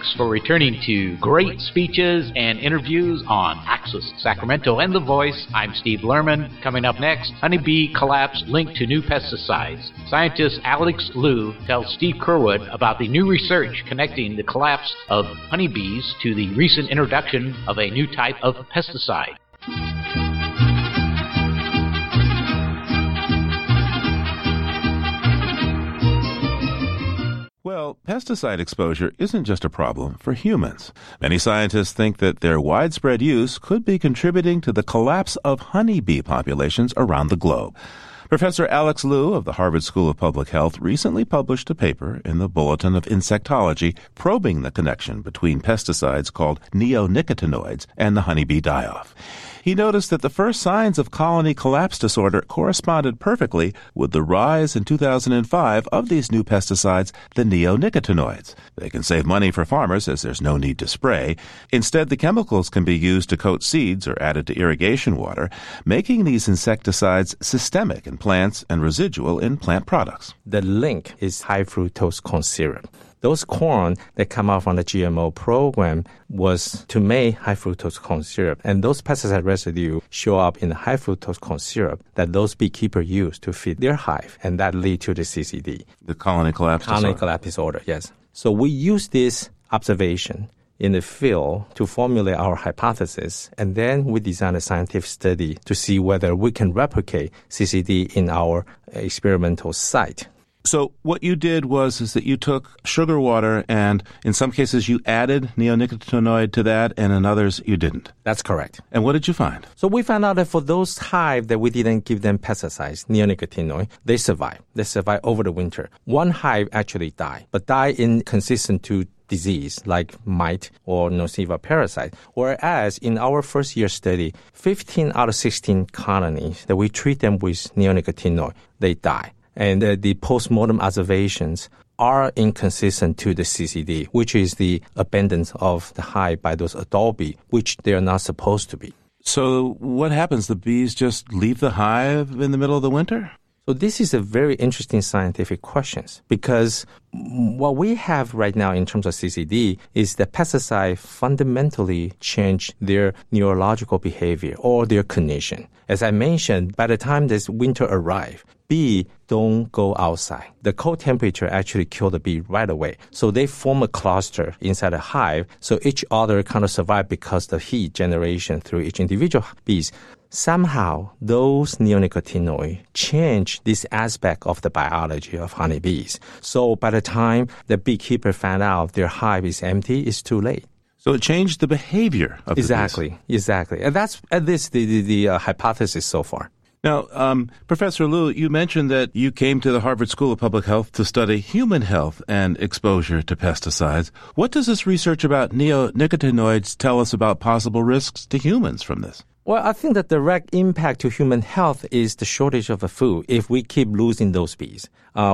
Thanks for returning to great speeches and interviews on Access Sacramento and The Voice. I'm Steve Lerman. Coming up next, honeybee collapse linked to new pesticides. Scientist Alex Liu tells Steve Curwood about the new research connecting the collapse of honeybees to the recent introduction of a new type of pesticide. Well, pesticide exposure isn't just a problem for humans. Many scientists think that their widespread use could be contributing to the collapse of honeybee populations around the globe. Professor Alex Liu of the Harvard School of Public Health recently published a paper in the Bulletin of Insectology probing the connection between pesticides called neonicotinoids and the honeybee die-off. He noticed that the first signs of colony collapse disorder corresponded perfectly with the rise in 2005 of these new pesticides, the neonicotinoids. They can save money for farmers as there's no need to spray. Instead, the chemicals can be used to coat seeds or added to irrigation water, making these insecticides systemic in plants and residual in plant products. The link is high fructose corn syrup. Those corn that come out from the GMO program was to make high fructose corn syrup. And those pesticide residue show up in the high fructose corn syrup that those beekeepers use to feed their hive. And that leads to the CCD. The colony collapse disorder. Colony collapse disorder, yes. So we use this observation in the field to formulate our hypothesis. And then we design a scientific study to see whether we can replicate CCD in our experimental site. So what you did is that you took sugar water and in some cases you added neonicotinoid to that and in others you didn't. That's correct. And what did you find? So we found out that for those hives that we didn't give them pesticides, neonicotinoid, they survive. They survive over the winter. One hive actually died, but died inconsistent to disease like mite or Nosema parasite. Whereas in our first year study, 15 out of 16 colonies that we treat them with neonicotinoid, they die. And the post-mortem observations are inconsistent to the CCD, which is the abundance of the hive by those adult bees, which they are not supposed to be. So what happens? The bees just leave the hive in the middle of the winter? So this is a very interesting scientific question because what we have right now in terms of CCD is that pesticides fundamentally change their neurological behavior or their cognition. As I mentioned, by the time this winter arrives, bees don't go outside. The cold temperature actually kills the bee right away. So they form a cluster inside a hive, so each other kind of survive because the heat generation through each individual bees. Somehow, those neonicotinoids change this aspect of the biology of honeybees. So by the time the beekeeper found out their hive is empty, it's too late. So it changed the behavior of the bees. Exactly. And that's at least the hypothesis so far. Now, Professor Liu, you mentioned that you came to the Harvard School of Public Health to study human health and exposure to pesticides. What does this research about neonicotinoids tell us about possible risks to humans from this? Well, I think the direct impact to human health is the shortage of food if we keep losing those bees.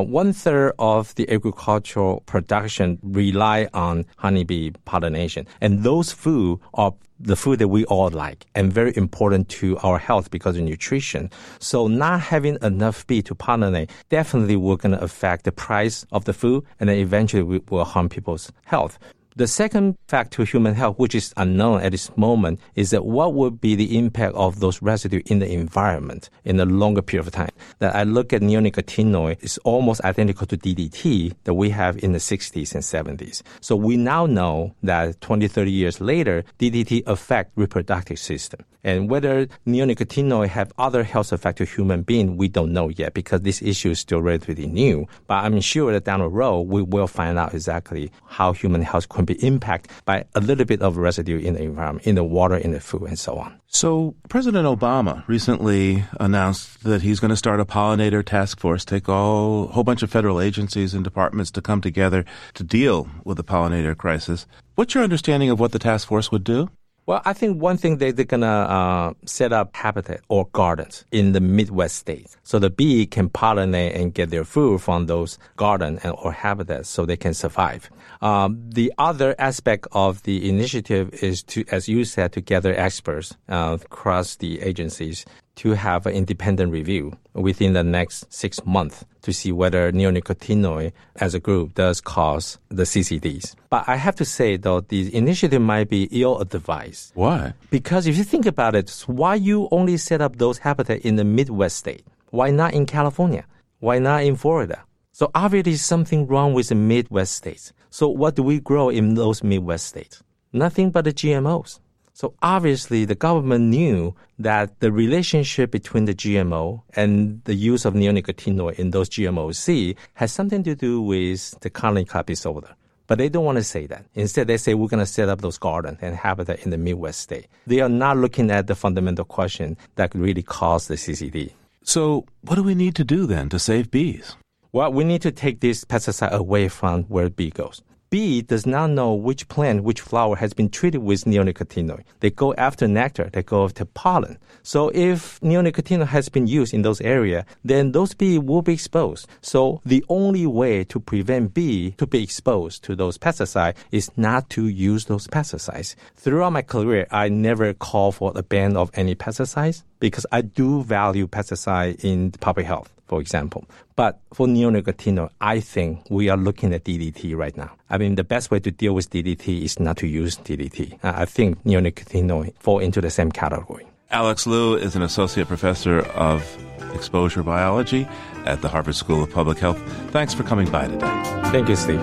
1/3 of the agricultural production rely on honeybee pollination, and those food are the food that we all like and very important to our health because of nutrition. So not having enough bee to pollinate definitely will going to affect the price of the food and then eventually will harm people's health. The second fact to human health, which is unknown at this moment, is that what would be the impact of those residue in the environment in a longer period of time. That I look at neonicotinoid is almost identical to DDT that we have in the 60s and 70s. So we now know that 20, 30 years later, DDT affect reproductive system. And whether neonicotinoid have other health effects to human being, we don't know yet because this issue is still relatively new. But I'm sure that down the road, we will find out exactly how human health can be impacted by a little bit of residue in the environment, in the water, in the food, and so on. So President Obama recently announced that he's going to start a pollinator task force, take a whole bunch of federal agencies and departments to come together to deal with the pollinator crisis. What's your understanding of what the task force would do? Well, I think one thing they're going to set up habitat or gardens in the Midwest states. So the bee can pollinate and get their food from those gardens or habitats so they can survive. The other aspect of the initiative is to, as you said, to gather experts across the agencies to have an independent review within the next 6 months to see whether neonicotinoid as a group does cause the CCDs. But I have to say, though, the initiative might be ill-advised. Why? Because if you think about it, why you only set up those habitats in the Midwest state? Why not in California? Why not in Florida? So obviously something wrong with the Midwest states. So what do we grow in those Midwest states? Nothing but the GMOs. So obviously the government knew that the relationship between the GMO and the use of neonicotinoid in those GMO seed has something to do with the colony club disorder. But they don't want to say that. Instead, they say we're going to set up those gardens and habitat in the Midwest state. They are not looking at the fundamental question that could really cause the CCD. So what do we need to do then to save bees? Well, we need to take this pesticide away from where bee goes. Bee does not know which plant, which flower has been treated with neonicotinoid. They go after nectar. They go after pollen. So if neonicotinoid has been used in those areas, then those bees will be exposed. So the only way to prevent bee to be exposed to those pesticides is not to use those pesticides. Throughout my career, I never call for the ban of any pesticides because I do value pesticide in public health, for example. But for neonicotinoid, I think we are looking at DDT right now. I mean, the best way to deal with DDT is not to use DDT. I think neonicotinoid fall into the same category. Alex Liu is an associate professor of exposure biology at the Harvard School of Public Health. Thanks for coming by today. Thank you, Steve.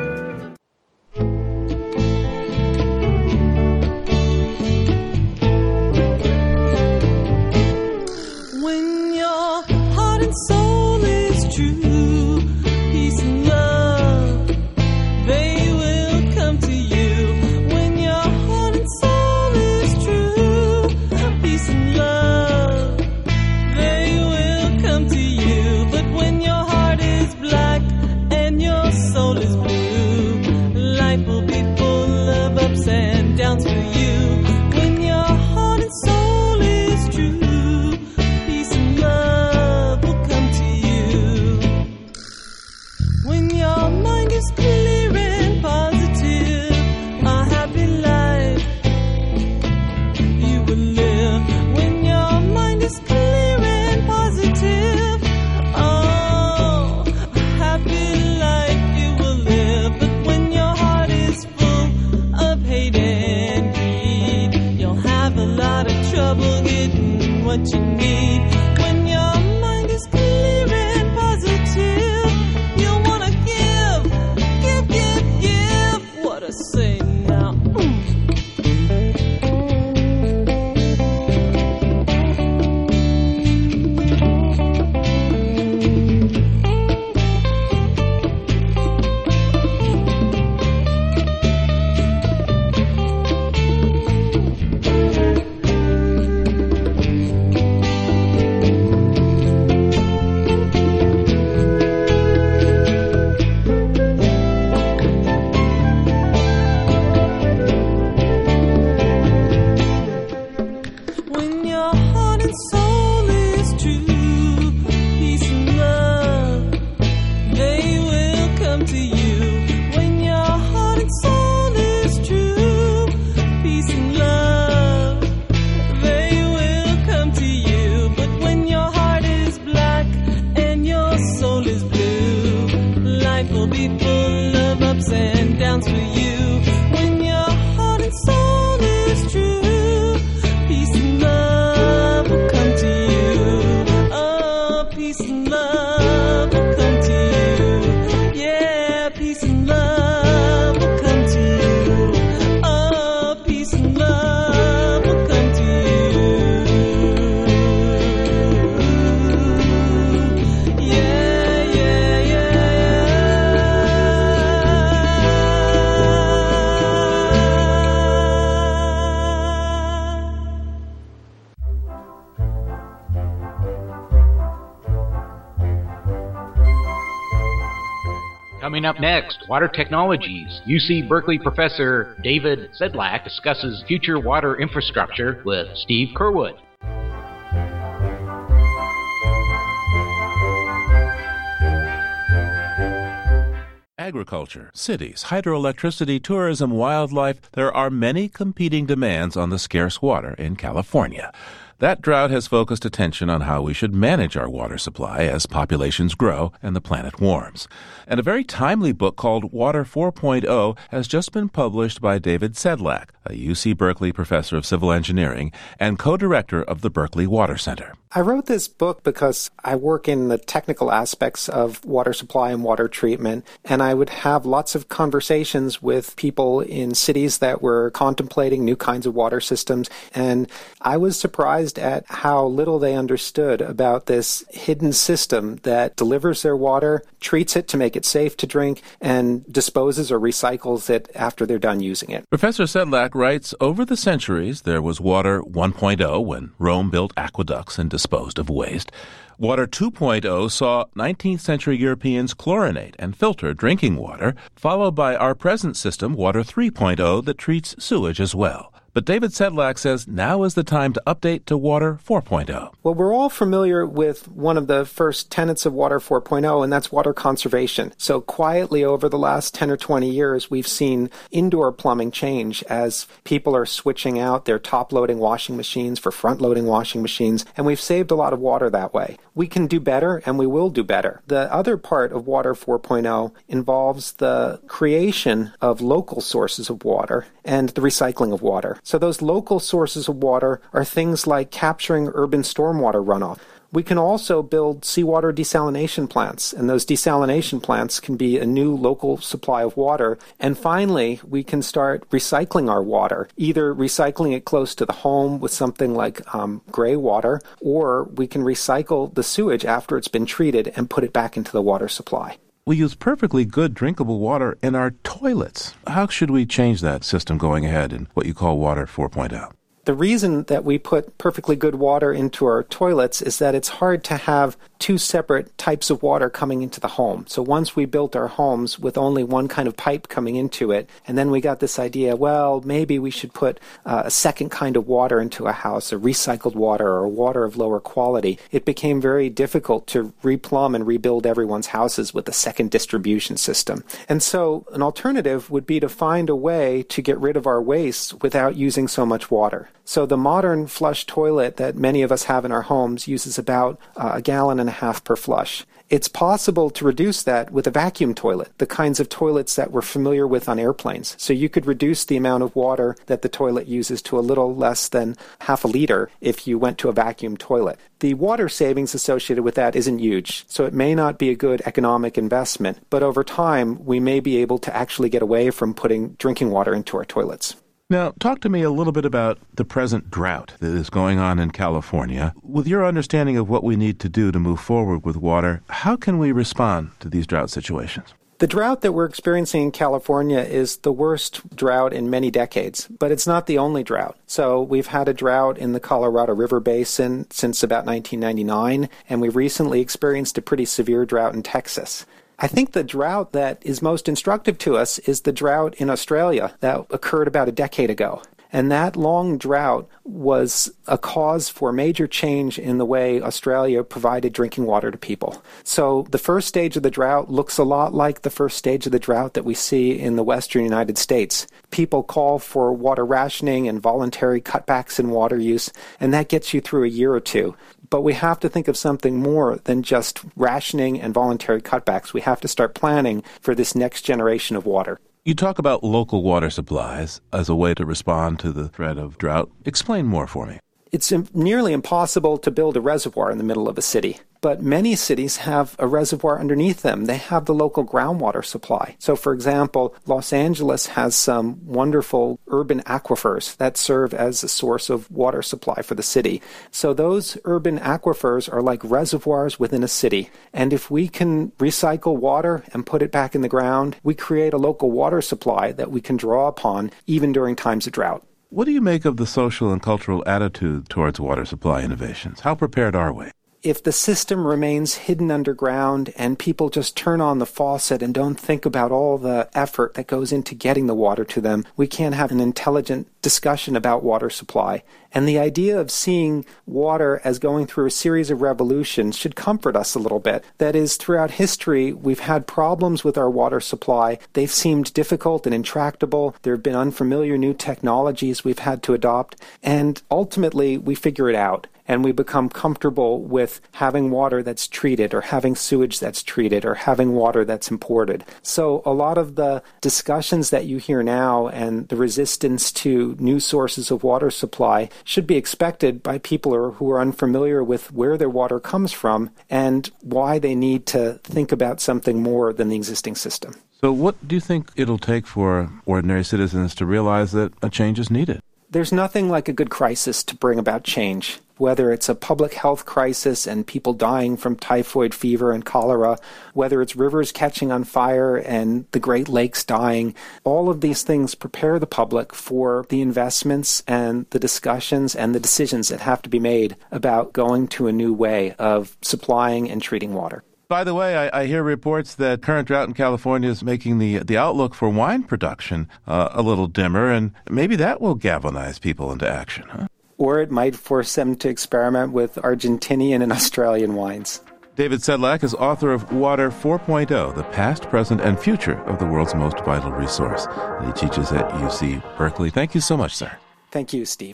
What you need when your mind is clear and positive, you'll want to give. What I say now. Coming up next, Water Technologies. UC Berkeley professor David Sedlak discusses future water infrastructure with Steve Curwood. Agriculture, cities, hydroelectricity, tourism, wildlife, there are many competing demands on the scarce water in California. That drought has focused attention on how we should manage our water supply as populations grow and the planet warms. And a very timely book called Water 4.0 has just been published by David Sedlak, a UC Berkeley professor of civil engineering and co-director of the Berkeley Water Center. I wrote this book because I work in the technical aspects of water supply and water treatment, and I would have lots of conversations with people in cities that were contemplating new kinds of water systems, and I was surprised at how little they understood about this hidden system that delivers their water, treats it to make it safe to drink, and disposes or recycles it after they're done using it. Professor Sedlak writes, over the centuries, there was Water 1.0 when Rome built aqueducts and disposed of waste. Water 2.0 saw 19th century Europeans chlorinate and filter drinking water, followed by our present system, Water 3.0, that treats sewage as well. But David Sedlak says now is the time to update to Water 4.0. Well, we're all familiar with one of the first tenets of Water 4.0, and that's water conservation. So quietly over the last 10 or 20 years, we've seen indoor plumbing change as people are switching out their top-loading washing machines for front-loading washing machines, and we've saved a lot of water that way. We can do better, and we will do better. The other part of Water 4.0 involves the creation of local sources of water and the recycling of water. So those local sources of water are things like capturing urban stormwater runoff. We can also build seawater desalination plants, and those desalination plants can be a new local supply of water. And finally, we can start recycling our water, either recycling it close to the home with something like gray water, or we can recycle the sewage after it's been treated and put it back into the water supply. We use perfectly good drinkable water in our toilets. How should we change that system going ahead in what you call Water 4.0? The reason that we put perfectly good water into our toilets is that it's hard to have two separate types of water coming into the home. So once we built our homes with only one kind of pipe coming into it, and then we got this idea, well, maybe we should put a second kind of water into a house, a recycled water or water of lower quality, it became very difficult to replumb and rebuild everyone's houses with a second distribution system. And so an alternative would be to find a way to get rid of our waste without using so much water. So the modern flush toilet that many of us have in our homes uses about a gallon and a half per flush. It's possible to reduce that with a vacuum toilet, the kinds of toilets that we're familiar with on airplanes. So you could reduce the amount of water that the toilet uses to a little less than half a liter if you went to a vacuum toilet. The water savings associated with that isn't huge, so it may not be a good economic investment, but over time we may be able to actually get away from putting drinking water into our toilets. Now, talk to me a little bit about the present drought that is going on in California. With your understanding of what we need to do to move forward with water, how can we respond to these drought situations? The drought that we're experiencing in California is the worst drought in many decades, but it's not the only drought. So we've had a drought in the Colorado River Basin since about 1999, and we recently experienced a pretty severe drought in Texas. I think the drought that is most instructive to us is the drought in Australia that occurred about a decade ago. And that long drought was a cause for major change in the way Australia provided drinking water to people. So the first stage of the drought looks a lot like the first stage of the drought that we see in the western United States. People call for water rationing and voluntary cutbacks in water use, and that gets you through a year or two. But we have to think of something more than just rationing and voluntary cutbacks. We have to start planning for this next generation of water. You talk about local water supplies as a way to respond to the threat of drought. Explain more for me. It's nearly impossible to build a reservoir in the middle of a city. But many cities have a reservoir underneath them. They have the local groundwater supply. So, for example, Los Angeles has some wonderful urban aquifers that serve as a source of water supply for the city. So those urban aquifers are like reservoirs within a city. And if we can recycle water and put it back in the ground, we create a local water supply that we can draw upon even during times of drought. What do you make of the social and cultural attitude towards water supply innovations? How prepared are we? If the system remains hidden underground and people just turn on the faucet and don't think about all the effort that goes into getting the water to them, we can't have an intelligent discussion about water supply. And the idea of seeing water as going through a series of revolutions should comfort us a little bit. That is, throughout history, we've had problems with our water supply. They've seemed difficult and intractable. There have been unfamiliar new technologies we've had to adopt. And ultimately, we figure it out. and we become comfortable with having water that's treated or having sewage that's treated or having water that's imported. So a lot of the discussions that you hear now and the resistance to new sources of water supply should be expected by people who are unfamiliar with where their water comes from and why they need to think about something more than the existing system. So what do you think it'll take for ordinary citizens to realize that a change is needed? There's nothing like a good crisis to bring about change, whether it's a public health crisis and people dying from typhoid fever and cholera, whether it's rivers catching on fire and the Great Lakes dying. All of these things prepare the public for the investments and the discussions and the decisions that have to be made about going to a new way of supplying and treating water. By the way, I hear reports that current drought in California is making the outlook for wine production a little dimmer, and maybe that will galvanize people into action, huh? Or it might force them to experiment with Argentinian and Australian wines. David Sedlak is author of Water 4.0, The Past, Present, and Future of the World's Most Vital Resource. And he teaches at UC Berkeley. Thank you so much, sir. Thank you, Steve.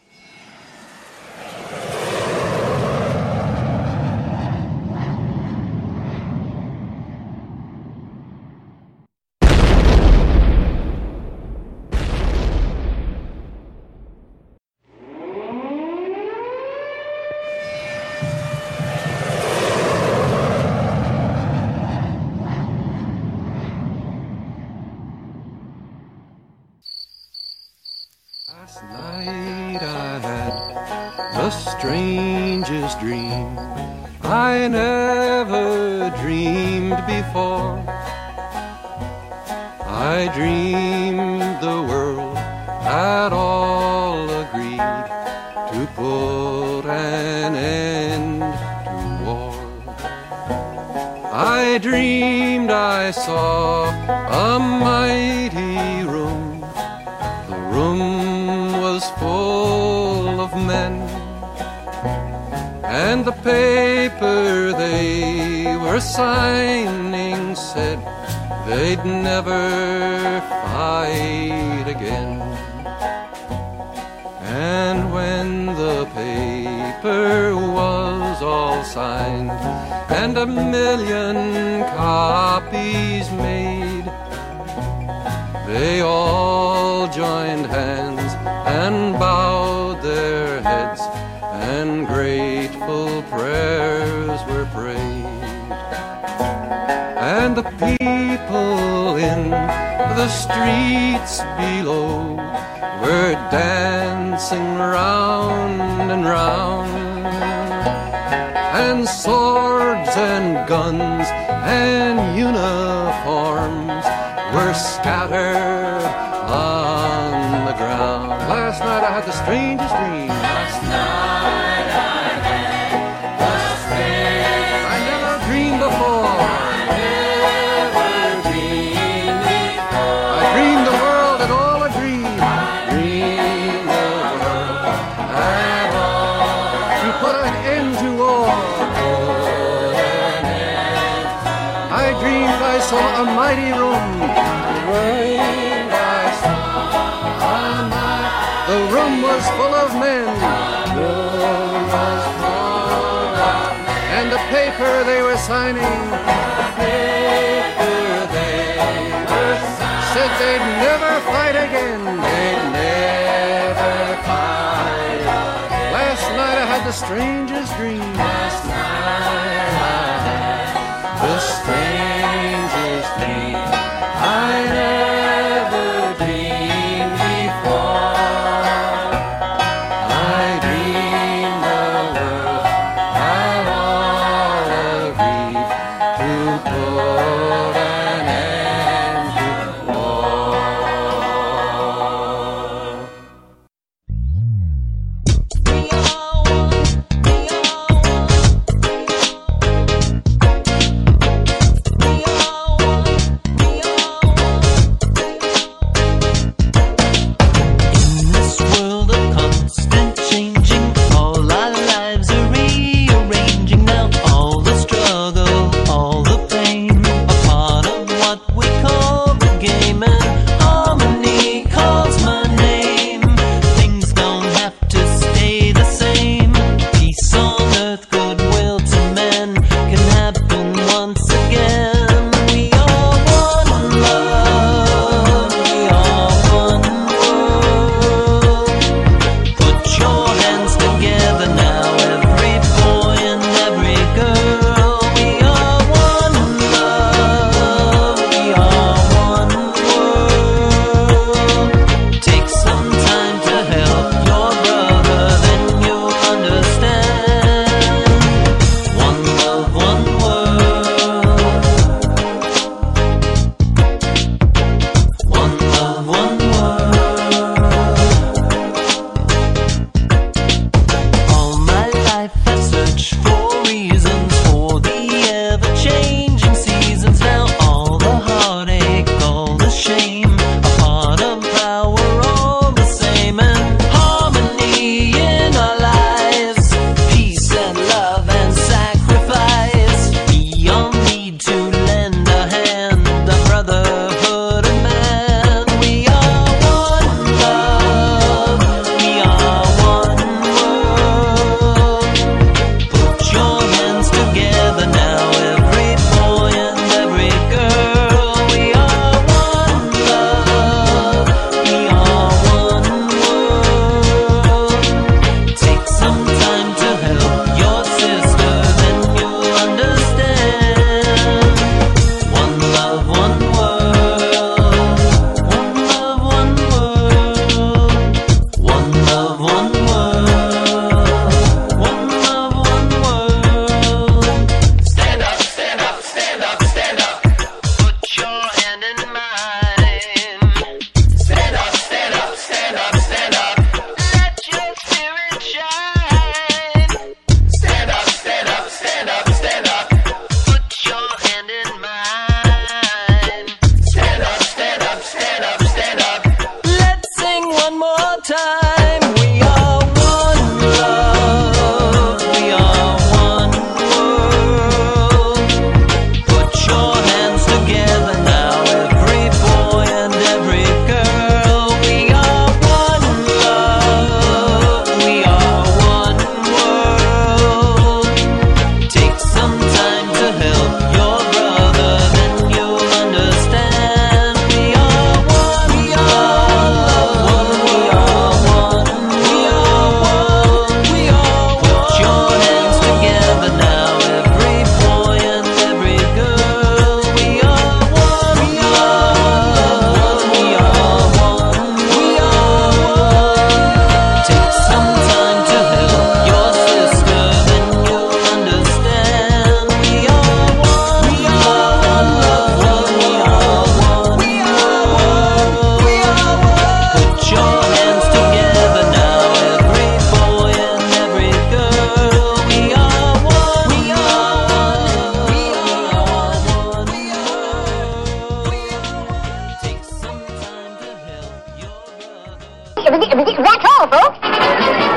Last night I had the strangest dream I never dreamed before. I dreamed the world had all agreed to put an end to war. I dreamed I saw a mighty room. The room was full of men, and the paper they were signing said they'd never fight again. And when the paper was all signed and 1,000,000 copies made, they all joined hands and bowed their heads, and grateful prayers were prayed. And the people in the streets below were dancing round and round, and swords and guns and uniforms were scattered on the ground. Last night I had the strangest dream. Last night I had the strangest. I never dreamed before. I never dreamed before. I dreamed the world had all agreed. Dreamed the world had all to put an end to war. I dreamed I saw a mighty room. The room was full of men, and the paper they were signing, said they'd never fight again. They'd never fight again. Last night I had the strangest dream. Last night I had the strangest dream. I never dreamed before. That's all, folks.